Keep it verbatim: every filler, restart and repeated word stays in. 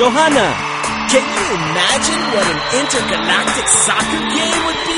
Johanna, can you imagine what an intergalactic soccer game would be?